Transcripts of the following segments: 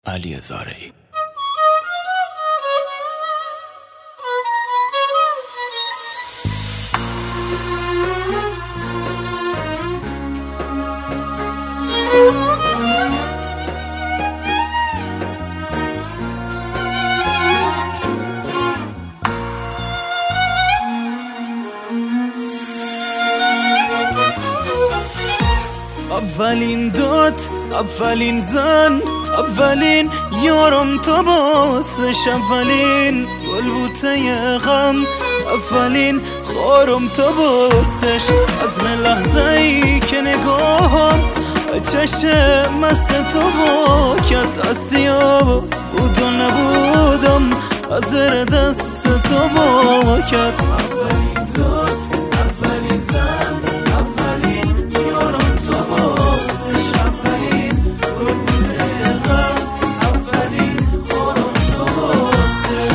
علی زارعی. اولین داد، اولین زن، اولین یارم تو باسش، اولین گلبوته غم، اولین خارم تو باسش. از من لحظه ای که نگاهم چشم مست تو وا کرد، دستیاب بود و نبودم از زیر دست تو وا کرد. اولین داد، اولین زن، اولین یارم تو باسش، اولین گلبوته غم، اولین خارم تو باسش.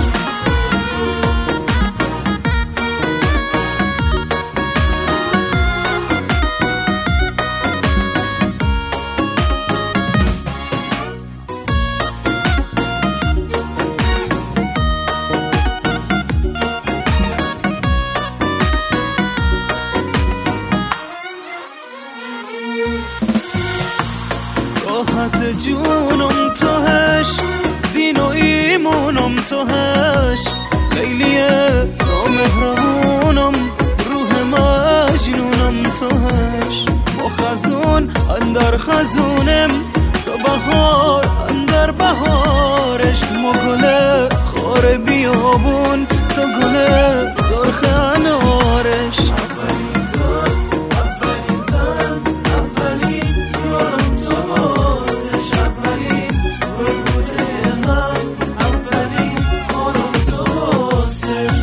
راحت جونم توهش، دین و ایمونم توهش، لیلیه نامهربونم، روح مجنونم توهش. با خزون اندر خزونم، تو بهار اندر بهارش، ما گله خار بیابون، تو گله سرخ انارش. اولین داد، اولین زن، اولین یارم تو باسش، اولین گلبوته غم، اولین خارم تو باسش.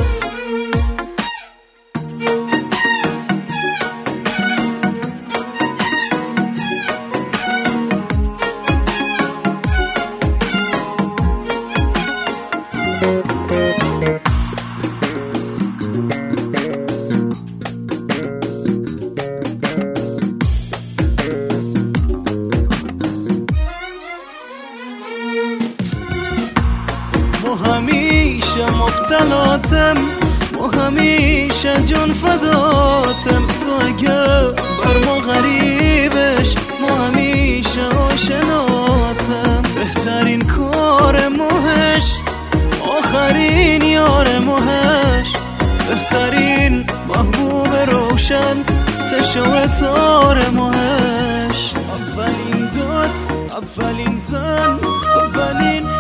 همیشه مبتلاتم، و همیشه جون فداتم، تو اگه بر ما غریبش، ما همیشه آشناتم. بهترین کار موهش، آخرین یار موهش، بهترین محبوب روشن، تشو تار موهش. اولین داد، اولین زن، اولین